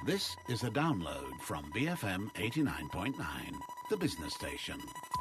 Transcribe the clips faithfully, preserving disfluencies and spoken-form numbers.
This is a download from B F M eighty-nine point nine, the business station.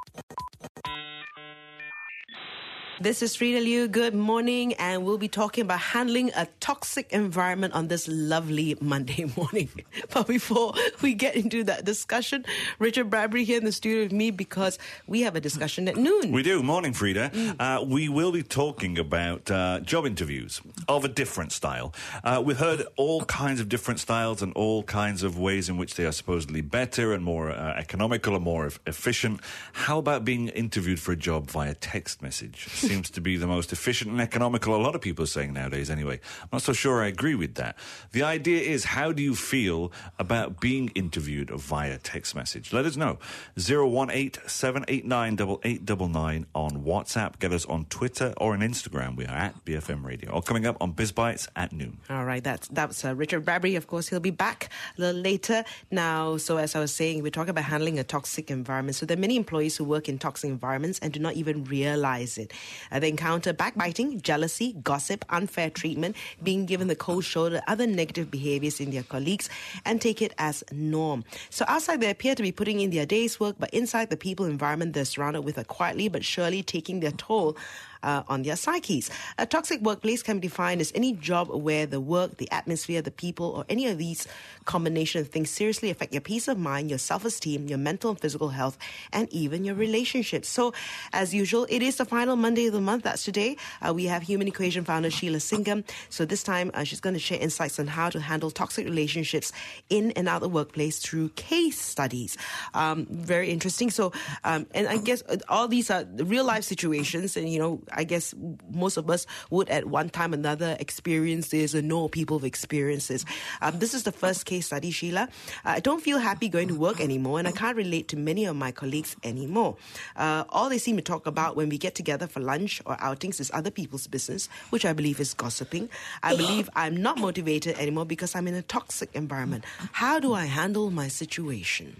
This is Frida Liu. Good morning, and we'll be talking about handling a toxic environment on this lovely Monday morning. But before we get into that discussion, Richard Bradbury here in the studio with me because we have a discussion at noon. We do. Morning, Frida. Mm. Uh, we will be talking about uh, job interviews of a different style. Uh, we've heard all kinds of different styles and all kinds of ways in which they are supposedly better and more uh, economical and more e- efficient. How about being interviewed for a job via text message? Seems to be the most efficient and economical. A lot of people are saying nowadays anyway. I'm not so sure I agree with that. The idea is, how do you feel about being interviewed via text message? Let us know. zero one eight, seven eight nine, eight eight nine nine on WhatsApp. Get us on Twitter or on Instagram. We are at B F M Radio. Or coming up on BizBites at noon. All right, that's that's uh, Richard Bradbury. Of course, he'll be back a little later. Now, so as I was saying, we're talking about handling a toxic environment. So there are many employees who work in toxic environments and do not even realize it. Uh, they encounter backbiting, jealousy, gossip, unfair treatment, being given the cold shoulder, other negative behaviors in their colleagues, and take it as norm. So outside, they appear to be putting in their day's work, but inside the people environment they're surrounded with are quietly but surely taking their toll Uh, on their psyches. A toxic workplace can be defined as any job where the work, the atmosphere, the people, or any of these combination of things seriously affect your peace of mind, your self-esteem, your mental and physical health, and even your relationships. So, as usual, it is the final Monday of the month. That's today. Uh, we have Human Equation founder Sheila Singham. So this time, uh, she's going to share insights on how to handle toxic relationships in and out of the workplace through case studies. Um, very interesting. So, um, and I guess all these are real-life situations, and, you know, I guess most of us would at one time or another experience this or know people with experiences. Um, this is the first case study, Sheila. Uh, I don't feel happy going to work anymore, and I can't relate to many of my colleagues anymore. Uh, all they seem to talk about when we get together for lunch or outings is other people's business, which I believe is gossiping. I believe I'm not motivated anymore because I'm in a toxic environment. How do I handle my situation?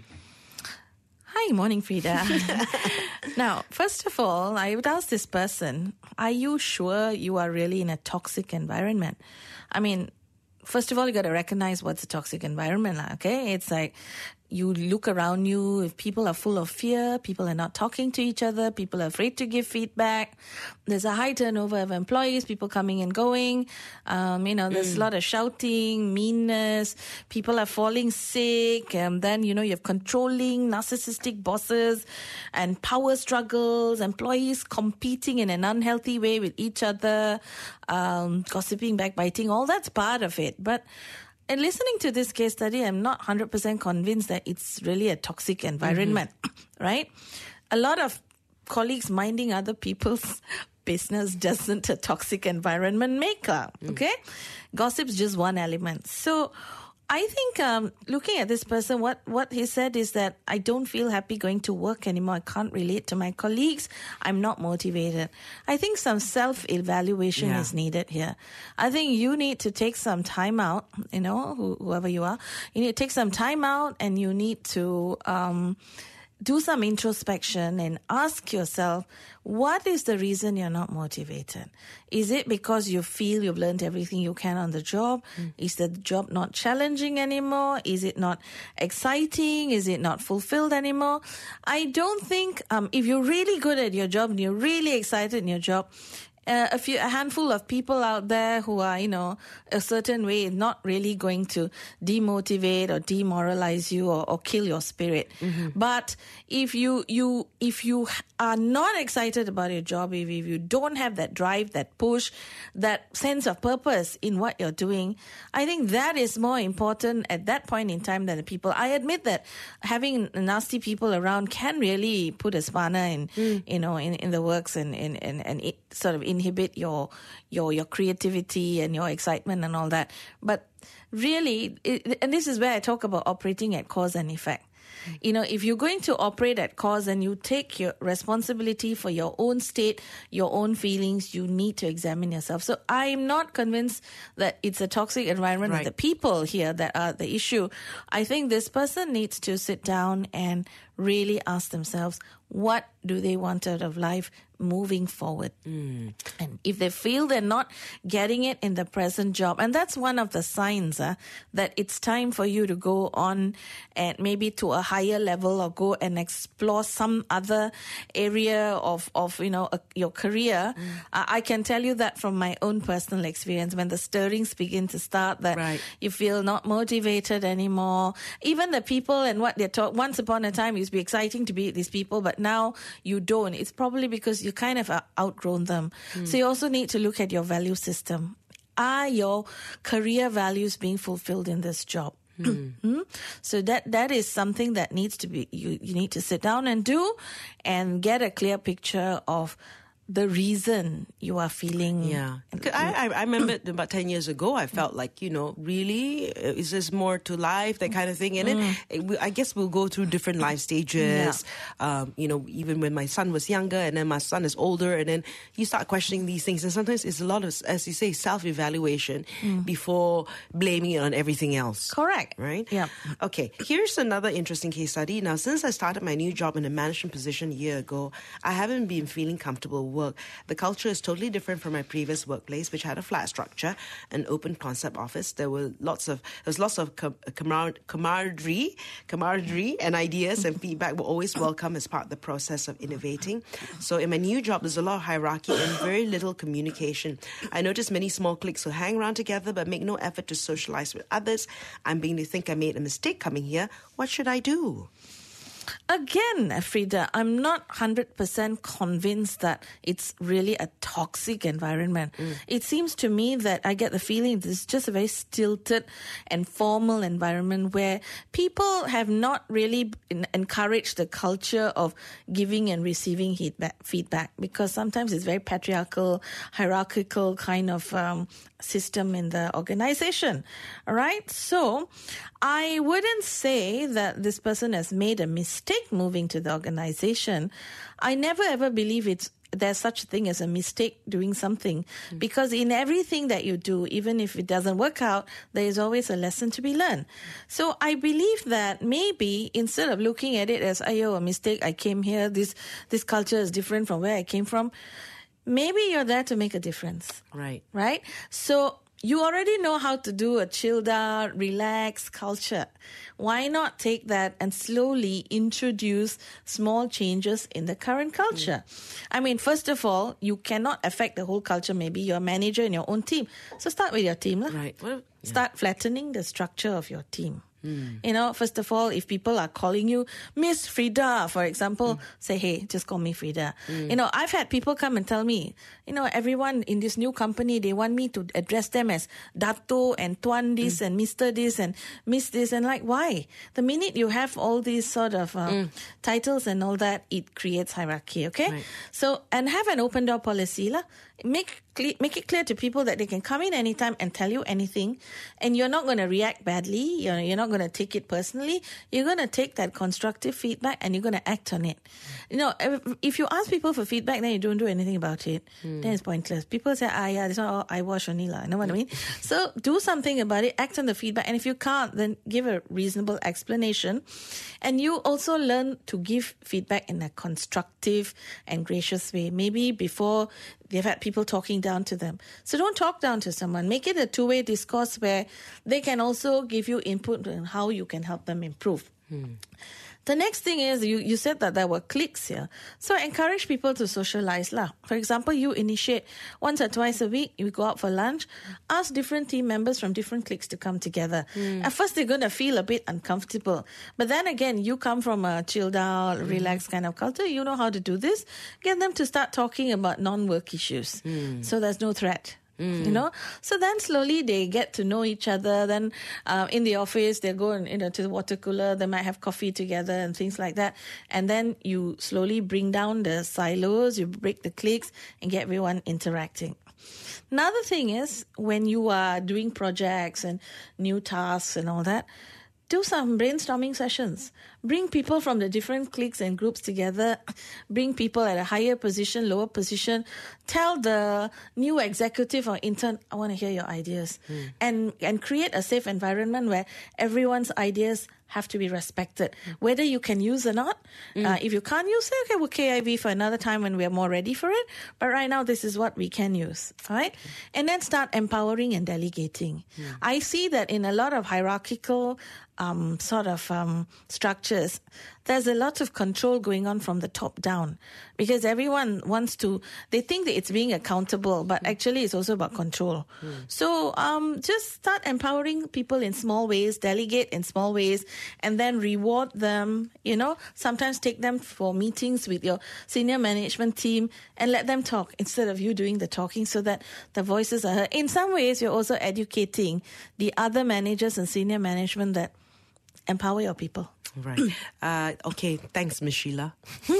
Hi, morning, Frida. Now, first of all, I would ask this person, are you sure you are really in a toxic environment? I mean, first of all, you got to recognize what's a toxic environment, okay? It's like you look around you, if people are full of fear, people are not talking to each other, people are afraid to give feedback, there's a high turnover of employees, people coming and going, um, you know, there's mm. a lot of shouting, meanness, people are falling sick, and then, you know, you have controlling, narcissistic bosses and power struggles, employees competing in an unhealthy way with each other, um, gossiping, backbiting, all that's part of it. But and listening to this case study, I'm not one hundred percent convinced that it's really a toxic environment, mm-hmm. right? A lot of colleagues minding other people's business doesn't a toxic environment make up, mm. okay? Gossip's just one element. So I think um, looking at this person, what, what he said is that I don't feel happy going to work anymore. I can't relate to my colleagues. I'm not motivated. I think some self-evaluation yeah. is needed here. I think you need to take some time out, you know, wh- whoever you are. You need to take some time out and you need to um, do some introspection and ask yourself, what is the reason you're not motivated? Is it because you feel you've learned everything you can on the job? Mm. Is the job not challenging anymore? Is it not exciting? Is it not fulfilled anymore? I don't think, um, if you're really good at your job and you're really excited in your job, Uh, a few, a handful of people out there who are, you know, a certain way not really going to demotivate or demoralize you or, or kill your spirit. Mm-hmm. But if you, you, if you are not excited about your job, if, if you don't have that drive, that push, that sense of purpose in what you're doing, I think that is more important at that point in time than the people. I admit that having nasty people around can really put a spanner in, mm. you know, in, in the works and, and, and, and it sort of inhibit your your your creativity and your excitement and all that. But really, it, and this is where I talk about operating at cause and effect. You know, if you're going to operate at cause and you take your responsibility for your own state, your own feelings, you need to examine yourself. So I'm not convinced that it's a toxic environment right. and the people here that are the issue. I think this person needs to sit down and really ask themselves, what do they want out of life moving forward. Mm. And if they feel they're not getting it in the present job, and that's one of the signs uh, that it's time for you to go on and maybe to a higher level or go and explore some other area of, of you know, a, your career. Mm. Uh, I can tell you that from my own personal experience, when the stirrings begin to start, that right. you feel not motivated anymore. Even the people and what they're taught, once upon a time, it used to be exciting to be with these people, but now you don't. It's probably because you kind of outgrown them. Mm. So you also need to look at your value system. Are your career values being fulfilled in this job? Mm. So that that is something that needs to be, you, you need to sit down and do and get a clear picture of the reason you are feeling. Yeah. I, I remember about ten years ago, I felt like, you know, really, is there more to life, that kind of thing. And mm. then it, I guess we'll go through different life stages. Yeah. Um, you know, even when my son was younger and then my son is older, and then you start questioning these things. And sometimes it's a lot of, as you say, self-evaluation mm. before blaming it on everything else. Correct. Right? Yeah. Okay. Here's another interesting case study. Now, since I started my new job in a management position a year ago, I haven't been feeling comfortable work. The culture is totally different from my previous workplace, which had a flat structure, an open concept office. There were lots of there was lots of com- camar- camaraderie, camaraderie, and ideas and feedback were always welcome as part of the process of innovating. So in my new job, there's a lot of hierarchy and very little communication. I noticed many small cliques who hang around together but make no effort to socialize with others. I'm beginning to think I made a mistake coming here. What should I do? Again, Frida, I'm not one hundred percent convinced that it's really a toxic environment. Mm. It seems to me that I get the feeling this is just a very stilted and formal environment where people have not really encouraged the culture of giving and receiving feedback, because sometimes it's very patriarchal, hierarchical kind of um, system in the organization. All right? So I wouldn't say that this person has made a mistake moving to the organization. I never ever believe it's there's such a thing as a mistake doing something, mm. because in everything that you do, even if it doesn't work out, there is always a lesson to be learned. So I believe that maybe instead of looking at it as, ayo, a mistake, I came here, this this culture is different from where I came from, maybe you're there to make a difference. Right. Right? So you already know how to do a chilled out, relaxed culture. Why not take that and slowly introduce small changes in the current culture? Mm. I mean, first of all, you cannot affect the whole culture. Maybe you're a manager in your own team. So start with your team. Lah. Right. Well, yeah. Start flattening the structure of your team. Mm. You know, first of all, if people are calling you Miss Frida, for example, mm. say, hey, just call me Frida. Mm. You know, I've had people come and tell me, you know, everyone in this new company, they want me to address them as Dato and Tuan this mm. and Mister this and Miss this. And like, why? The minute you have all these sort of uh, mm. titles and all that, it creates hierarchy, okay? Right. So, and have an open door policy. La. Make make it clear to people that they can come in anytime and tell you anything, and you're not going to react badly. You're, you're not going to take it personally. You're going to take that constructive feedback and you're going to act on it. You know, if you ask people for feedback, then you don't do anything about it, mm. then it's pointless. People say, ah, yeah, this one, oh, I wash only lah. You know what I mean? So do something about it, act on the feedback, and if you can't, then give a reasonable explanation. And you also learn to give feedback in a constructive and gracious way. Maybe before they've had people talking down to them. So don't talk down to someone. Make it a two-way discourse where they can also give you input on how you can help them improve. Hmm. The next thing is, you, you said that there were cliques here. So encourage people to socialize. lah. For example, you initiate once or twice a week, you go out for lunch, ask different team members from different cliques to come together. Mm. At first, they're going to feel a bit uncomfortable. But then again, you come from a chilled out, mm. relaxed kind of culture. You know how to do this. Get them to start talking about non-work issues. Mm. So there's no threat. Mm. You know, so then slowly they get to know each other. Then uh, in the office, they'll go and, you know, to the water cooler. They might have coffee together and things like that. And then you slowly bring down the silos, you break the cliques, and get everyone interacting. Another thing is, when you are doing projects and new tasks and all that, do some brainstorming sessions. bring people from the different cliques and groups together, bring people at a higher position, lower position, tell the new executive or intern, I want to hear your ideas, mm. and, and create a safe environment where everyone's ideas have to be respected, mm. whether you can use or not. Mm. Uh, if you can't use it, okay, we'll K I V for another time when we're more ready for it. But right now, this is what we can use, right? Mm. And then start empowering and delegating. Mm. I see that in a lot of hierarchical um, sort of um, structures, there's a lot of control going on from the top down because everyone wants to, they think that it's being accountable, but mm. actually it's also about control. Mm. So um, just start empowering people in small ways, delegate in small ways, and then reward them, you know, sometimes take them for meetings with your senior management team and let them talk instead of you doing the talking so that the voices are heard. In some ways, you're also educating the other managers and senior management that empower your people. Right. Uh, okay. Thanks, Miss Sheila.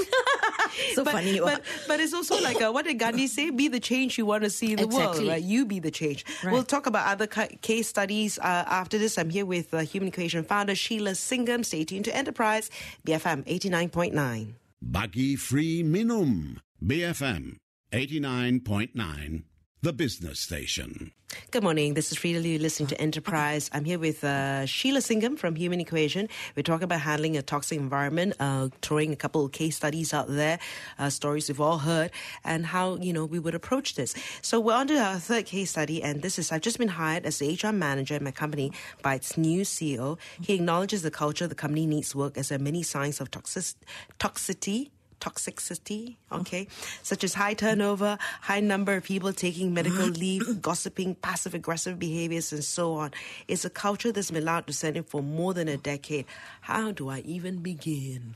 So but, funny. But, but it's also like, uh, what did Gandhi say? Be the change you want to see in the Exactly. world, right? You be the change. Right. We'll talk about other ca- case studies uh, after this. I'm here with uh, Human Equation founder Sheila Singham. Stay tuned to Enterprise, B F M eighty-nine point nine. Bagi Free Minum, B F M eighty-nine point nine, the business station. Good morning. This is Frida Liu listening to Enterprise. I'm here with uh, Sheila Singham from Human Equation. We're talking about handling a toxic environment, uh, throwing a couple of case studies out there, uh, stories we've all heard, and how, you know, we would approach this. So we're on to our third case study, and this is, I've just been hired as the H R manager in my company by its new C E O. He acknowledges the culture the company needs work as there are many signs of toxic- toxicity. Toxicity, okay, such as high turnover, high number of people taking medical leave, gossiping, passive-aggressive behaviors, and so on. It's a culture that's been allowed to set in for more than a decade. How do I even begin?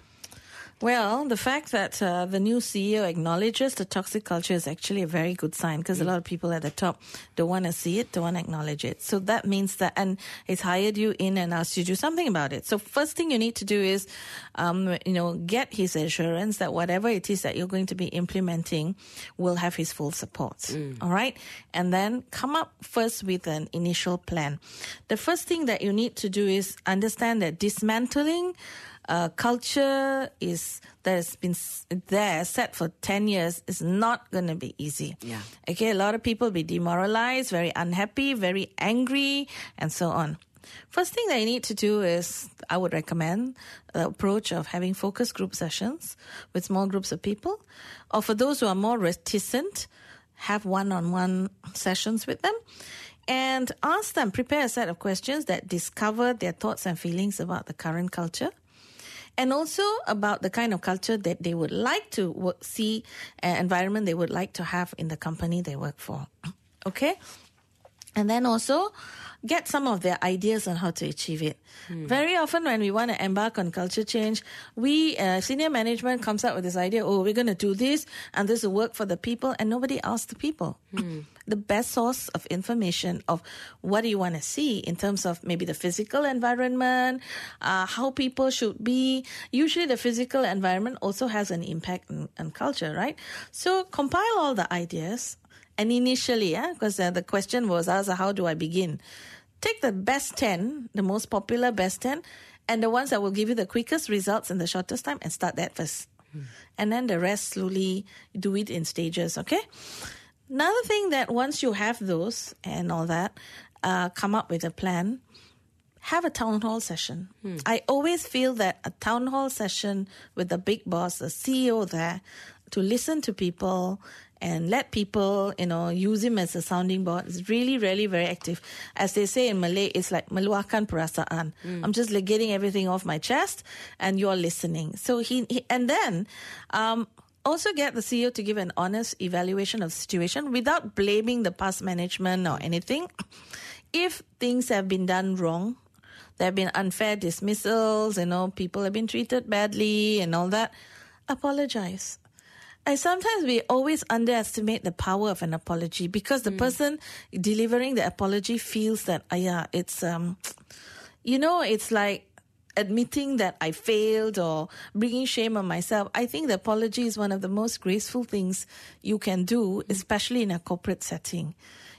Well, the fact that uh, the new C E O acknowledges the toxic culture is actually a very good sign because mm. a lot of people at the top don't want to see it, don't want to acknowledge it. So that means that, and he's hired you in and asked you to do something about it. So first thing you need to do is, um, you know, get his assurance that whatever it is that you're going to be implementing will have his full support. Mm. All right? And then come up first with an initial plan. The first thing that you need to do is understand that dismantling Uh, culture is that has been there set for ten years is not going to be easy. Yeah. Okay, a lot of people will be demoralized, very unhappy, very angry, and so on. First thing that you need to do is, I would recommend the approach of having focus group sessions with small groups of people. Or for those who are more reticent, have one-on-one sessions with them. And ask them, prepare a set of questions that discover their thoughts and feelings about the current culture. And also about the kind of culture that they would like to work, see, an environment they would like to have in the company they work for. Okay? And then also get some of their ideas on how to achieve it. Mm. Very often when we want to embark on culture change, we, uh, senior management comes up with this idea, oh, we're going to do this and this will work for the people, and nobody asks the people. Mm. The best source of information of what do you want to see in terms of maybe the physical environment, uh, how people should be. Usually the physical environment also has an impact on, on culture, right? So compile all the ideas. And initially, yeah, because uh, the question was asked, how do I begin? Take the best ten, the most popular best ten, and the ones that will give you the quickest results in the shortest time, and start that first. Hmm. And then the rest slowly do it in stages, okay? Another thing that once you have those and all that, uh, come up with a plan, have a town hall session. Hmm. I always feel that a town hall session with the big boss, the C E O there, to listen to people and let people, you know, use him as a sounding board. It's really, really very active. As they say in Malay, it's like meluahkan perasaan. Mm. I'm just like getting everything off my chest and you're listening. So he, he and then um, also get the C E O to give an honest evaluation of the situation without blaming the past management or anything. If things have been done wrong, there have been unfair dismissals, you know, people have been treated badly and all that, apologize. And sometimes we always underestimate the power of an apology because the mm. person delivering the apology feels that, ah, yeah, it's, um, you know, it's like admitting that I failed or bringing shame on myself. I think the apology is one of the most graceful things you can do, especially in a corporate setting.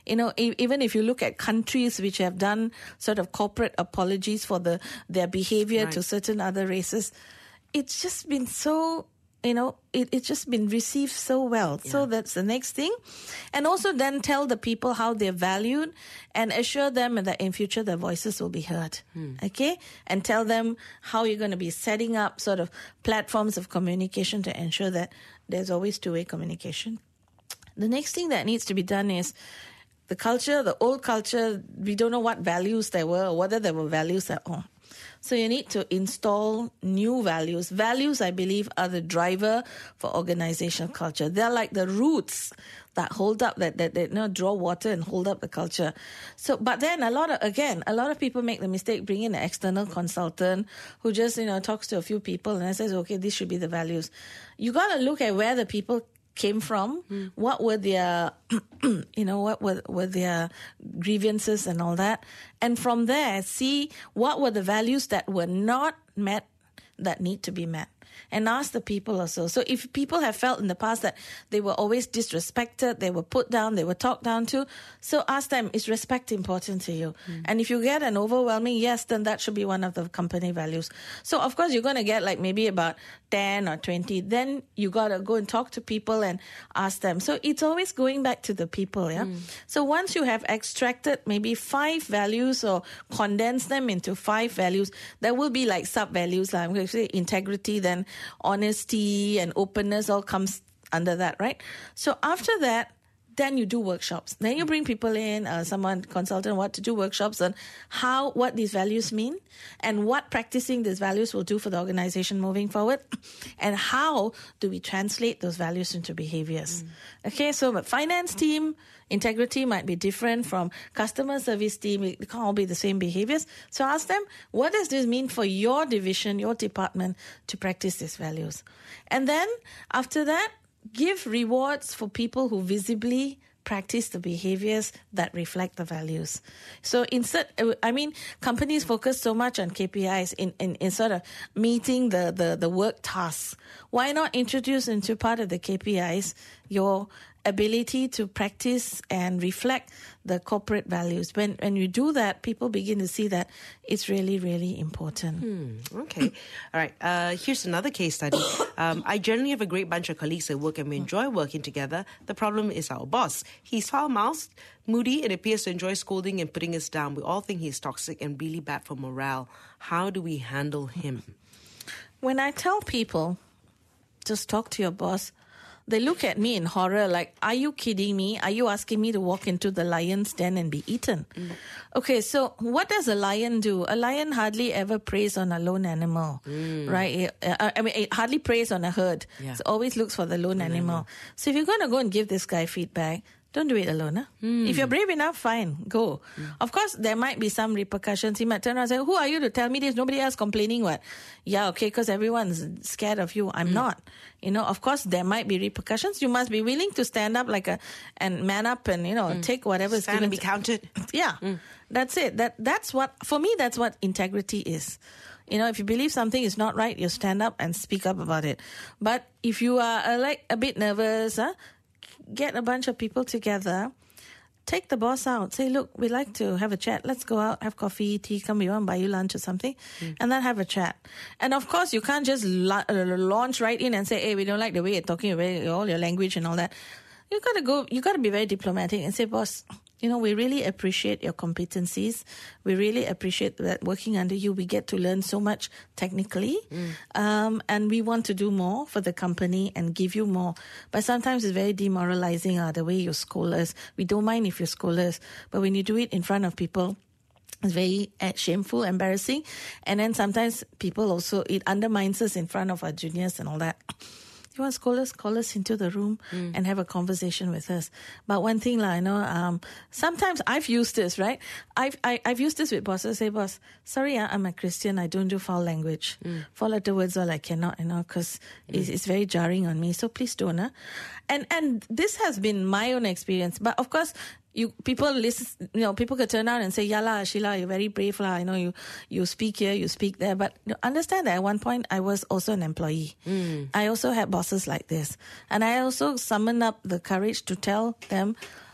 you know, e- even if you look at countries which have done sort of corporate apologies for the their behavior Right. to certain other races, it's just been so, you know, it, it's just been received so well. So that's the next thing. And also then tell the people how they're valued and assure them that in future their voices will be heard. Okay? And tell them how you're going to be setting up sort of platforms of communication to ensure that there's always two-way communication. The next thing that needs to be done is the culture, the old culture, we don't know what values there were or whether there were values at all. So you need to install new values. Values, I believe, are the driver for organizational culture. They're like the roots that hold up, that, that, that you know, draw water and hold up the culture. So, but then a lot of, again, a lot of people make the mistake bringing in an external consultant who just, you know, talks to a few people and says, okay, this should be the values. You got to look at where the people came from, mm. what were their, you know, what were, were their grievances and all that. And from there, see what were the values that were not met that need to be met. And ask the people also. So if people have felt in the past that they were always disrespected, they were put down, they were talked down to, so ask them, is respect important to you? Mm. And if you get an overwhelming yes, then that should be one of the company values. So of course you're going to get like maybe about ten or twenty. Then you got to go and talk to people and ask them. So it's always going back to the people, yeah? Mm. So once you have extracted maybe five values or condensed them into five values, there will be like sub-values. Like I'm going to say integrity, then honesty and openness all comes under that, right? So after that, then you do workshops. Then you bring people in, uh, someone consultant, what to do workshops on how, what these values mean and what practicing these values will do for the organization moving forward and how do we translate those values into behaviors. Mm. Okay, so but finance team, integrity might be different from customer service team. It can't all be the same behaviors. So ask them, what does this mean for your division, your department to practice these values? And then after that, give rewards for people who visibly practice the behaviors that reflect the values. So insert, I mean, companies focus so much on K P Is in, in, in sort of meeting the, the, the work tasks. Why not introduce into part of the K P Is your ability to practice and reflect the corporate values? When when you do that, people begin to see that it's really, really important. Hmm, okay. All right. Uh, here's another case study. Um, I generally have a great bunch of colleagues at work and we enjoy working together. The problem is our boss. He's foul-mouthed, moody, and appears to enjoy scolding and putting us down. We all think he's toxic and really bad for morale. How do we handle him? When I tell people, just talk to your boss, they look at me in horror like, are you kidding me? Are you asking me to walk into the lion's den and be eaten? Mm. Okay, so what does a lion do? A lion hardly ever preys on a lone animal, mm. right? I mean, it hardly preys on a herd. Yeah. So always looks for the lone the animal. animal. So if you're going to go and give this guy feedback, don't do it alone. Huh? Mm. If you're brave enough, fine, go. Mm. Of course, there might be some repercussions. He might turn around and say, who are you to tell me this? Nobody else complaining what? Yeah, okay, because everyone's scared of you. I'm mm. not. You know, of course, there might be repercussions. You must be willing to stand up like a and man up and, you know, mm. take whatever is given. And be counted. Yeah, mm. that's it. That That's what, for me, that's what integrity is. You know, if you believe something is not right, you stand up and speak up about it. But if you are uh, like a bit nervous, huh? Get a bunch of people together, take the boss out, say, look, we'd like to have a chat. Let's go out, have coffee, tea, come, we want to buy you lunch or something, mm. and then have a chat. And of course, you can't just la- launch right in and say, hey, we don't like the way you're talking, all your language and all that. You got to go, you got to be very diplomatic and say, boss, you know, we really appreciate your competencies. We really appreciate that working under you, we get to learn so much technically. Mm. Um, and we want to do more for the company and give you more. But sometimes it's very demoralizing uh, the way you scold us. We don't mind if you scold us, but when you do it in front of people, it's very uh, shameful, embarrassing. And then sometimes people also, it undermines us in front of our juniors and all that. You want to call us, call us into the room mm. and have a conversation with us. But one thing, like, you know, um, sometimes I've used this, right? I've I, I've used this with bosses. Say, boss, sorry, uh, I'm a Christian. I don't do foul language. Mm. Four letter words, all I cannot, you know, because mm. it's, it's very jarring on me. So please don't. Huh? And and this has been my own experience. But of course, you people listen, you know, people could turn out and say, "Yala, Sheila, you're very brave, lah. You know, you you speak here, you speak there." But you know, understand that at one point I was also an employee. Mm. I also had bosses like this, and I also summoned up the courage to tell them,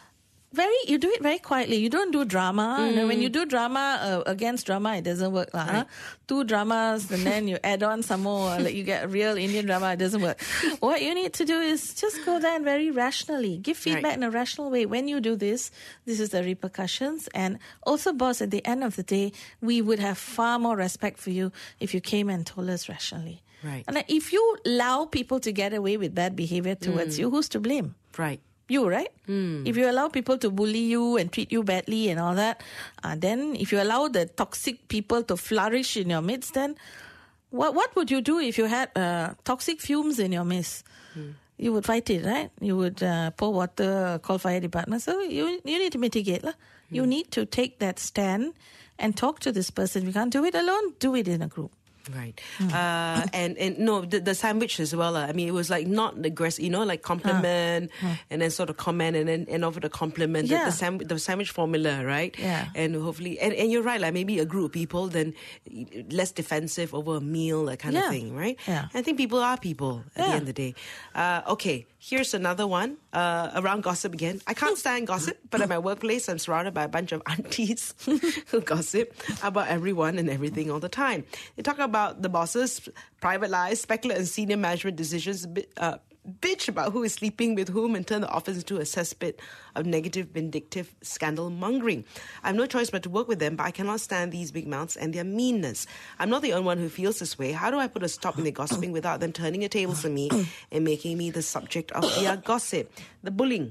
very, you do it very quietly. You don't do drama. Mm. You know, when you do drama uh, against drama, it doesn't work. Right. Huh? Two dramas and then you add on some more. Like you get real Indian drama, it doesn't work. What you need to do is just go there and very rationally give feedback right. in a rational way. When you do this, this is the repercussions. And also, boss, at the end of the day, we would have far more respect for you if you came and told us rationally. Right. And if you allow people to get away with bad behavior towards mm. you, who's to blame? Right. You, right? Mm. If you allow people to bully you and treat you badly and all that, uh, then if you allow the toxic people to flourish in your midst, then what what would you do if you had uh, toxic fumes in your midst? Mm. You would fight it, right? You would uh, pour water, call fire department. So you you need to mitigate. lah. Mm. You need to take that stand and talk to this person. If you can't do it alone, do it in a group. Right. Mm. Uh, and, and no, the, the sandwich as well. Uh, I mean, it was like not aggressive, you know, like compliment uh, uh. and then sort of comment and then and over the compliment. Yeah. The, the, sam- the sandwich formula, right? Yeah. And hopefully, and, and you're right, like maybe a group of people, then less defensive over a meal, that kind yeah. of thing, right? Yeah. I think people are people at yeah. the end of the day. Uh, okay. Here's another one uh, around gossip again. I can't stand gossip, but at my workplace, I'm surrounded by a bunch of aunties who gossip about everyone and everything all the time. They talk about the bosses, private lives, speculate on senior management decisions, uh, bitch about who is sleeping with whom, and turn the office into a cesspit of negative, vindictive scandal mongering. I have no choice but to work with them, but I cannot stand these big mouths and their meanness. I'm not the only one who feels this way. How do I put a stop in their gossiping without them turning a tables on me and making me the subject of their gossip? The bullying.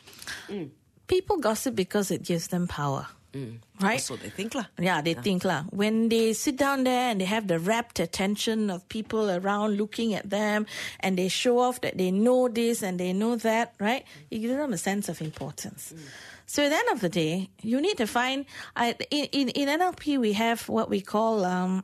Mm. People gossip because it gives them power. Mm. Right? That's what they think, lah. Yeah, they yeah. think, lah. When they sit down there and they have the rapt attention of people around looking at them and they show off that they know this and they know that, right? It gives them a sense of importance. Mm. So at the end of the day, you need to find, uh, in, in, in N L P, we have what we call um,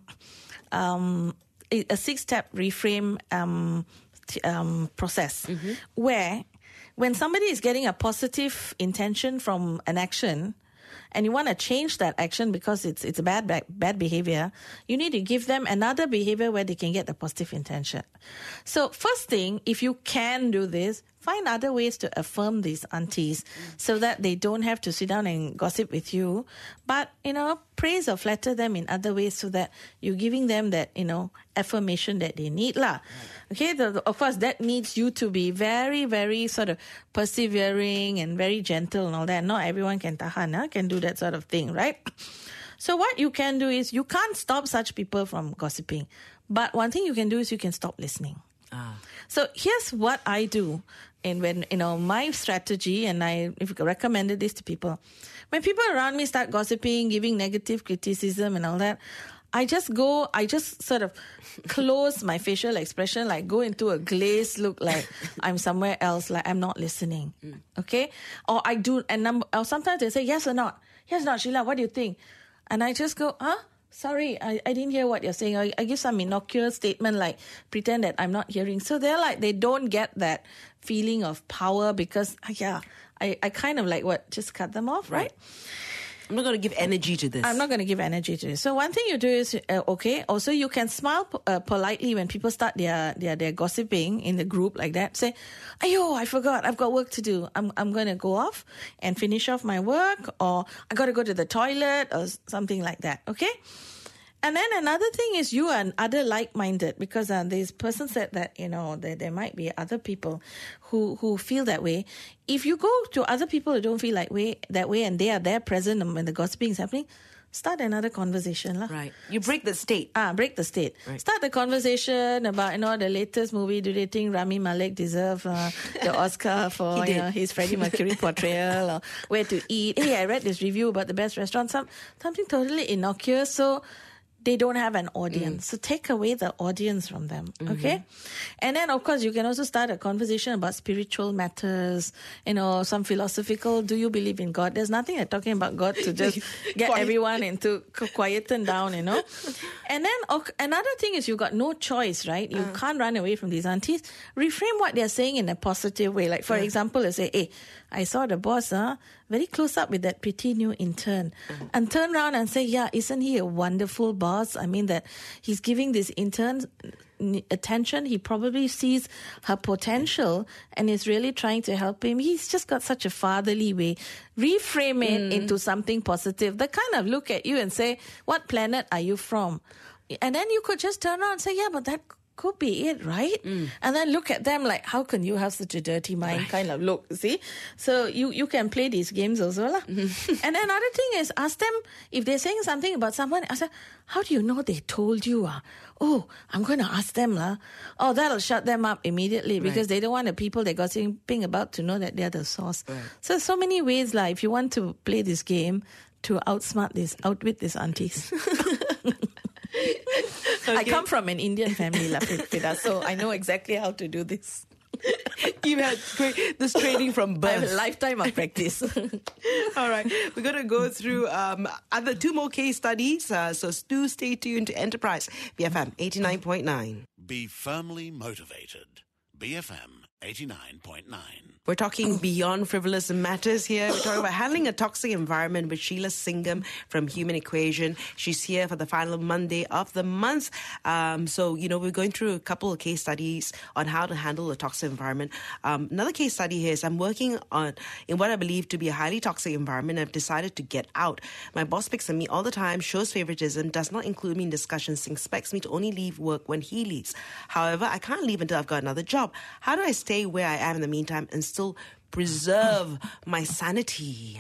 um, a six-step reframe um, t- um, process, mm-hmm. where when somebody is getting a positive intention from an action, and you want to change that action because it's it's a bad, bad bad behavior, you need to give them another behavior where they can get the positive intention. So first thing, if you can do this, find other ways to affirm these aunties so that they don't have to sit down and gossip with you, but, you know, praise or flatter them in other ways so that you're giving them that, you know, affirmation that they need lah. Right. Okay, the, of course, that needs you to be very, very sort of persevering and very gentle and all that. Not everyone can tahan, huh? can do that sort of thing, right? So what you can do is you can't stop such people from gossiping. But one thing you can do is you can stop listening. Ah. So here's what I do. And when, you know, my strategy, and I if recommended this to people, when people around me start gossiping, giving negative criticism and all that, I just go, I just sort of close my facial expression, like go into a glazed look, like I'm somewhere else, like I'm not listening. Mm. Okay? Or I do, and number, or sometimes they say, yes or not? Yes or not, Sheila, what do you think? And I just go, huh? Sorry, I, I didn't hear what you're saying. I, I give some innocuous statement, like pretend that I'm not hearing. So they're like, they don't get that feeling of power because, yeah, I, I kind of like what, just cut them off, right? right? I'm not going to give energy to this. I'm not going to give energy to this. So one thing you do is, uh, okay, also you can smile uh, politely when people start their, their their gossiping in the group like that. Say, ayo, I forgot, I've got work to do. I'm I'm going to go off and finish off my work, or I got to go to the toilet or something like that, okay? And then another thing is you are other like-minded, because uh, this person said that, you know, that there might be other people who, who feel that way. If you go to other people who don't feel like way that way and they are there present when the gossiping is happening, start another conversation. lah. Right. You break the state. Ah, break the state. Right. Start the conversation about, you know, the latest movie. Do they think Rami Malek deserve uh, the Oscar for you know, his Freddie Mercury portrayal, or where to eat? Hey, I read this review about the best restaurant. Some, something totally innocuous. So they don't have an audience. Mm. So take away the audience from them, mm-hmm. okay? And then, of course, you can also start a conversation about spiritual matters, you know, some philosophical, do you believe in God? There's nothing like talking about God to just get Quiet. everyone into quieten down, you know? And then okay, another thing is you've got no choice, right? You uh. can't run away from these aunties. Reframe what they're saying in a positive way. Like, for uh. example, they say, hey, I saw the boss, huh, very close up with that pretty new intern. Mm-hmm. And turn around and say, yeah, isn't he a wonderful boss? I mean, that he's giving this intern n- attention. He probably sees her potential and is really trying to help him. He's just got such a fatherly way. Reframe it mm. into something positive. They kind of look at you and say, what planet are you from? And then you could just turn around and say, yeah, but that could be it, right? Mm. And then look at them like, how can you have such a dirty mind? Right. Kind of look, see? So you, you can play these games also. lah. Mm-hmm. And another thing is, ask them, if they're saying something about someone, ask them, how do you know they told you? Uh? Oh, I'm going to ask them. lah. Oh, that'll shut them up immediately because right. they don't want the people they got something about to know that they're the source. Right. So, so many ways, lah, if you want to play this game, to outsmart this, outwit these aunties. Okay. I come from an Indian family, La Frida, so I know exactly how to do this. You've had great, this training from birth. I have a lifetime of practice. All right. We're going to go through um, other two more case studies. Uh, so do stay tuned to Enterprise, B F M eighty-nine point nine. Be firmly motivated. B F M eighty-nine point nine. We're talking beyond frivolous matters here. We're talking about handling a toxic environment with Sheila Singham from Human Equation. She's here for the final Monday of the month. Um, so, you know, we're going through a couple of case studies on how to handle a toxic environment. Um, another case study here is I'm working on in what I believe to be a highly toxic environment. I've decided to get out. My boss picks on me all the time, shows favoritism, does not include me in discussions, expects me to only leave work when he leaves. However, I can't leave until I've got another job. How do I stay where I am in the meantime and still preserve my sanity?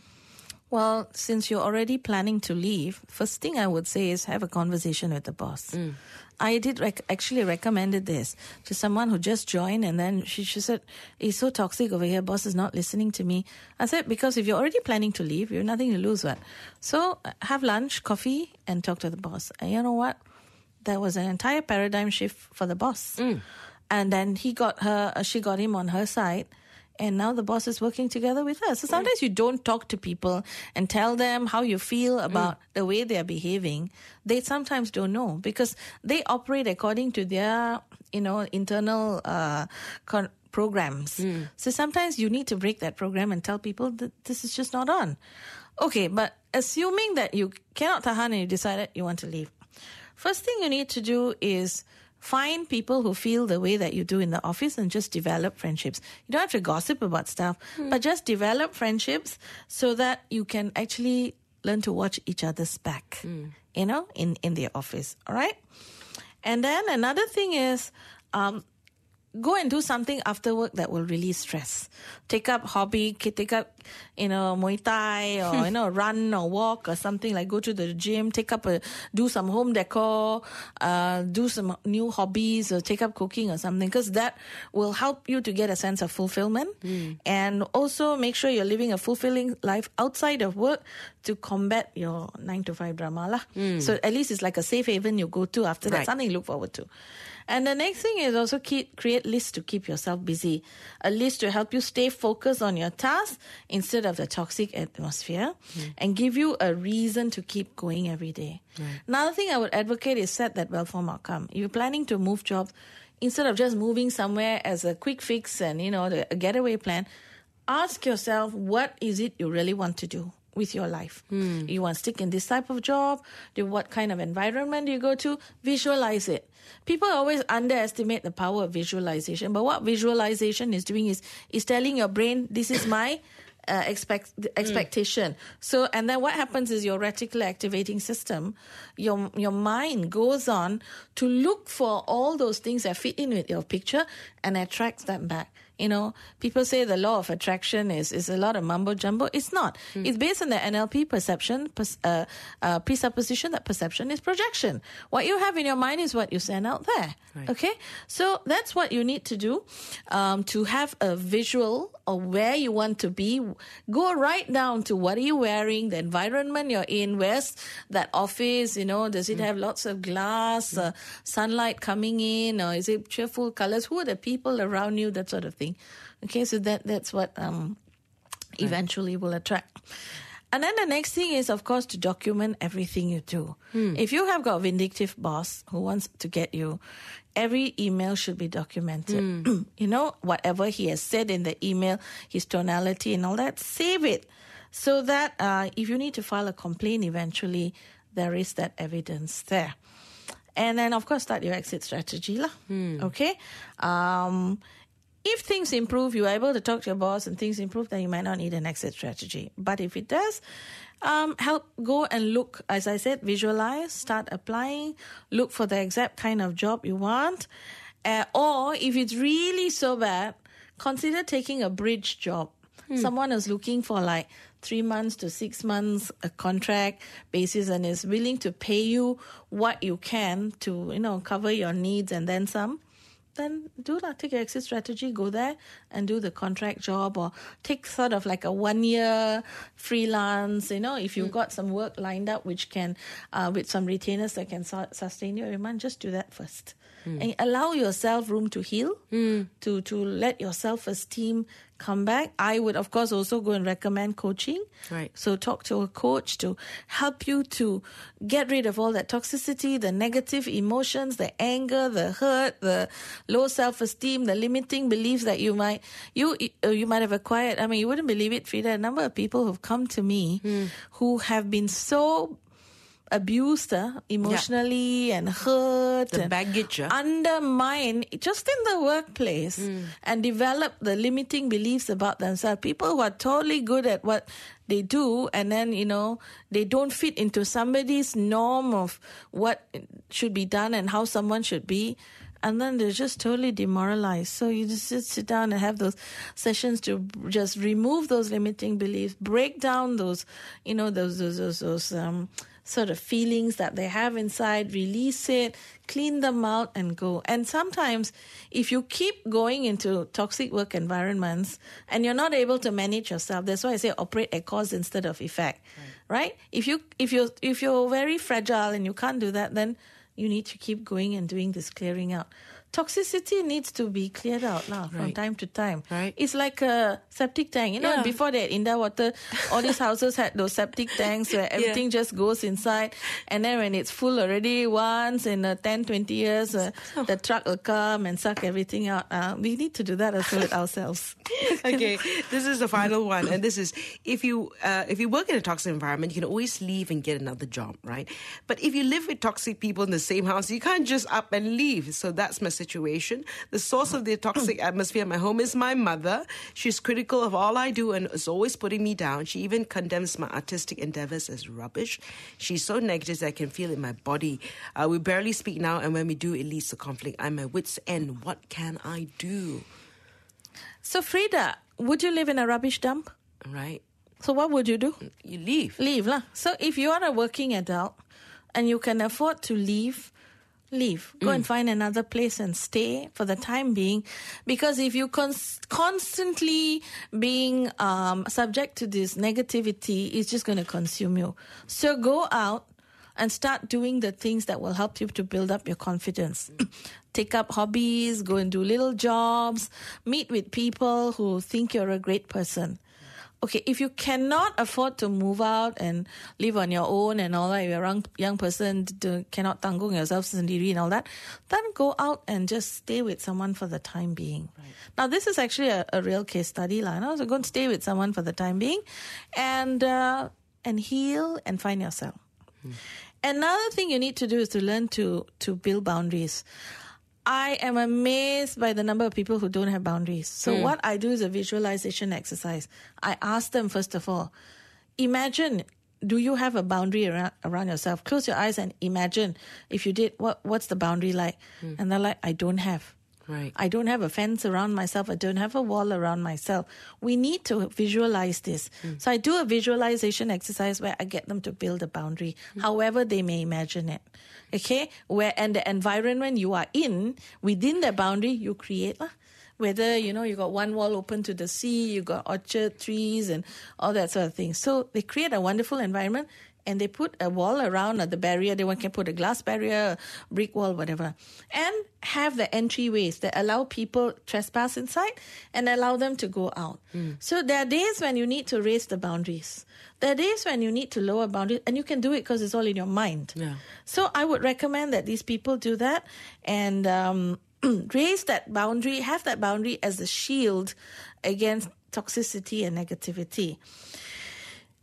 Well, since you're already planning to leave, first thing I would say is have a conversation with the boss. Mm. I did rec- actually recommended this to someone who just joined, and then she, she said, it's so toxic over here, boss is not listening to me. I said, because if you're already planning to leave, you have nothing to lose, what? So have lunch, coffee, and talk to the boss. And you know what? There was an entire paradigm shift for the boss. Mm. And then he got her, she got him on her side. And now the boss is working together with her. So sometimes you don't talk to people and tell them how you feel about mm. the way they're behaving. They sometimes don't know because they operate according to their, you know, internal uh, con- programs. Mm. So sometimes you need to break that program and tell people that this is just not on. Okay, but assuming that you cannot tahan and you decided you want to leave, first thing you need to do is find people who feel the way that you do in the office and just develop friendships. You don't have to gossip about stuff, mm. but just develop friendships so that you can actually learn to watch each other's back, mm. you know, in, in the office. All right? And then another thing is um, go and do something after work that will release stress. Take up hobby, take up, you know, Muay Thai or, you know, run or walk or something, like go to the gym, take up a, do some home decor, uh, do some new hobbies or take up cooking or something, because that will help you to get a sense of fulfillment mm. and also make sure you're living a fulfilling life outside of work to combat your nine to five drama lah. Mm. So at least it's like a safe haven you go to after that, right. something you look forward to. And the next thing is also keep, create lists to keep yourself busy. A list to help you stay focused on your task instead of the toxic atmosphere mm. and give you a reason to keep going every day. Right. Another thing I would advocate is set that well-formed outcome. If you're planning to move jobs, instead of just moving somewhere as a quick fix and, you know, the, a getaway plan, ask yourself, what is it you really want to do with your life? Mm. You want to stick in this type of job? Do what kind of environment do you go to? Visualize it. People always underestimate the power of visualization, but what visualization is doing is is telling your brain, this is my uh, expect expectation. Mm. So, and then what happens is your reticular activating system, your your mind goes on to look for all those things that fit in with your picture and attracts them back. You know, people say the law of attraction is, is a lot of mumbo jumbo. It's not. Mm. It's based on the N L P perception, pers- uh, uh, presupposition that perception is projection. What you have in your mind is what you send out there. Right. Okay? So that's what you need to do um, to have a visual of where you want to be. Go right down to what are you wearing, the environment you're in, where's that office, you know, does it mm. have lots of glass, mm. uh, sunlight coming in, or is it cheerful colors? Who are the people around you, that sort of thing. Okay, so that that's what um, eventually will attract. And then the next thing is, of course, to document everything you do. Hmm. If you have got a vindictive boss who wants to get you, every email should be documented. Hmm. You know, whatever he has said in the email, his tonality and all that, save it. So that uh, if you need to file a complaint eventually, there is that evidence there. And then, of course, start your exit strategy. lah. Okay? Um, if things improve, you are able to talk to your boss and things improve, then you might not need an exit strategy. But if it does, um, help go and look, as I said, visualize, start applying, look for the exact kind of job you want. Uh, or if it's really so bad, consider taking a bridge job. Hmm. Someone is looking for like three months to six months a contract basis and is willing to pay you what you can to, you know, cover your needs and then some. Then do that. Take your exit strategy, go there and do the contract job, or take sort of like a one year freelance, you know, if you've mm. got some work lined up which can, uh, with some retainers that can su- sustain you every month, just do that first. Mm. And allow yourself room to heal, mm. to, to let your self-esteem come back. I would, of course, also go and recommend coaching. Right. So talk to a coach to help you to get rid of all that toxicity, the negative emotions, the anger, the hurt, the low self-esteem, the limiting beliefs that you might you you might have acquired. I mean, you wouldn't believe it, Frida. A number of people who've come to me mm. who have been so abused uh, emotionally yeah. and hurt the and baggage uh. undermine just in the workplace mm. and develop the limiting beliefs about themselves. People who are totally good at what they do, and then, you know, they don't fit into somebody's norm of what should be done and how someone should be, and then they're just totally demoralized. So you just sit, sit down and have those sessions to just remove those limiting beliefs, break down those, you know, those those those, those um sort of feelings that they have inside, release it, clean them out and go. And sometimes if you keep going into toxic work environments and you're not able to manage yourself, that's why I say operate at cause instead of effect, right? right? If you if you if you're very fragile and you can't do that, then you need to keep going and doing this clearing out. Toxicity needs to be cleared out lah, from right. time to time. Right. It's like a septic tank. You know, yeah. before they had Inda Water, all these houses had those septic tanks where everything yeah. just goes inside. And then when it's full already, once in uh, ten, twenty years, uh, oh. the truck will come and suck everything out. Uh, we need to do that as well with ourselves. Okay, this is the final one. And this is, if you uh, if you work in a toxic environment, you can always leave and get another job, right? But if you live with toxic people in the same house, you can't just up and leave. So that's my situation. The source of the toxic atmosphere in my home is my mother. She's critical of all I do and is always putting me down. She even condemns my artistic endeavors as rubbish. She's so negative that I can feel it in my body. Uh, we barely speak now, and when we do, it leads to conflict. I'm at wit's end. What can I do? So, Frida, would you live in a rubbish dump? Right. So what would you do? You leave. Leave, lah. So if you are a working adult and you can afford to leave, leave. Go mm. and find another place and stay for the time being. Because if you cons- constantly being um, subject to this negativity, it's just going to consume you. So go out and start doing the things that will help you to build up your confidence. Take up hobbies, go and do little jobs, meet with people who think you're a great person. Okay, if you cannot afford to move out and live on your own and all that, you're a young, young person, to, cannot tanggung yourself sendiri and all that, then go out and just stay with someone for the time being. Right. Now, this is actually a, a real case study. La, no? So go and stay with someone for the time being and, uh, and heal and find yourself. Hmm. Another thing you need to do is to learn to, to build boundaries. I am amazed by the number of people who don't have boundaries. So mm. what I do is a visualization exercise. I ask them, first of all, imagine, do you have a boundary around, around yourself? Close your eyes and imagine if you did, what what's the boundary like? Mm. And they're like, I don't have. Right. I don't have a fence around myself. I don't have a wall around myself. We need to visualize this. Mm. So I do a visualization exercise where I get them to build a boundary, mm. however they may imagine it. Okay? Where and the environment you are in, within the boundary, you create. Uh, whether, you know, you got one wall open to the sea, you got orchard trees and all that sort of thing. So they create a wonderful environment. And they put a wall around uh, the barrier. They one can put a glass barrier, a brick wall, whatever. And have the entryways that allow people trespass inside and allow them to go out. Mm. So there are days when you need to raise the boundaries. There are days when you need to lower boundaries. And you can do it because it's all in your mind. Yeah. So I would recommend that these people do that and um, raise that boundary, have that boundary as a shield against toxicity and negativity.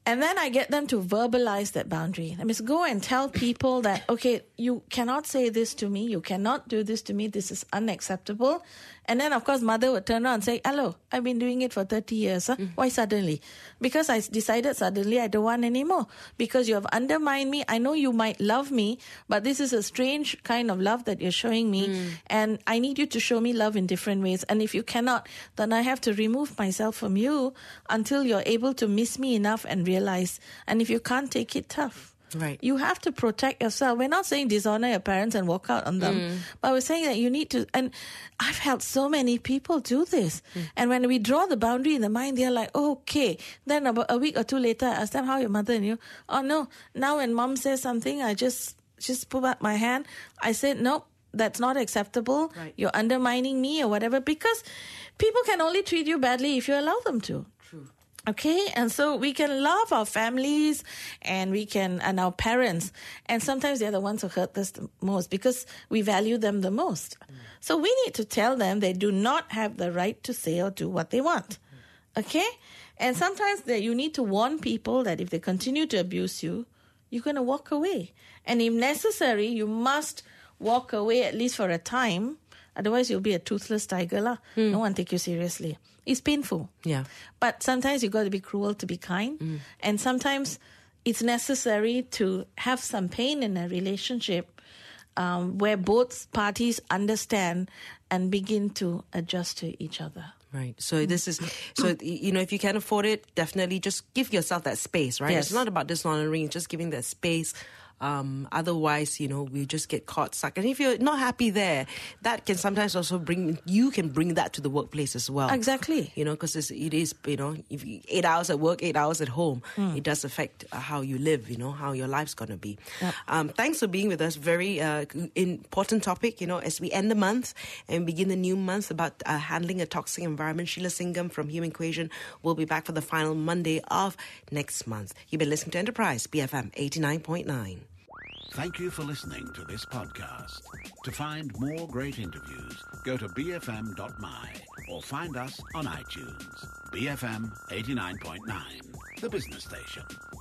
And then I get them to verbalize that boundary. That means go and tell people that, okay, you cannot say this to me. You cannot do this to me. This is unacceptable. And then, of course, mother would turn around and say, hello, I've been doing it for thirty years. Huh? Mm. Why suddenly? Because I decided suddenly I don't want anymore. Because you have undermined me. I know you might love me, but this is a strange kind of love that you're showing me. Mm. And I need you to show me love in different ways. And if you cannot, then I have to remove myself from you until you're able to miss me enough and realize. And if you can't take it, tough. Right. You have to protect yourself. We're not saying dishonor your parents and walk out on them, mm. but we're saying that you need to, and I've helped so many people do this. Mm. And when we draw the boundary in the mind, they're like, oh, okay. Then about a week or two later, I ask them, how your mother and you? Oh, no. Now when mom says something, I just, just put up my hand. I said, nope, that's not acceptable. Right. You're undermining me or whatever, because people can only treat you badly if you allow them to. True. Okay, and so we can love our families and we can, and our parents, and sometimes they're the ones who hurt us the most because we value them the most. Mm. So we need to tell them they do not have the right to say or do what they want. Mm. Okay? And sometimes that you need to warn people that if they continue to abuse you, you're going to walk away. And if necessary, you must walk away at least for a time. Otherwise, you'll be a toothless tiger. lah. Mm. No one take you seriously. It's painful. Yeah. But sometimes you got to be cruel to be kind. Mm. And sometimes it's necessary to have some pain in a relationship um, where both parties understand and begin to adjust to each other. Right. So this is, so, you know, if you can afford it, definitely just give yourself that space, right? Yes. It's not about dishonoring, just giving that space. Um, otherwise, you know, we just get caught stuck. And if you're not happy there, that can sometimes also bring, you can bring that to the workplace as well. Exactly. You know, because it is, you know, if you, eight hours at work, eight hours at home, mm. it does affect uh, how you live, you know, how your life's going to be. Yep. Um, thanks for being with us. Very uh, important topic, you know, as we end the month and begin the new month about uh, handling a toxic environment. Sheila Singham from Human Equation will be back for the final Monday of next month. You've been listening to Enterprise, B F M eighty-nine point nine. Thank you for listening to this podcast. To find more great interviews, go to b f m dot m y or find us on iTunes. B F M eighty-nine point nine, the business station.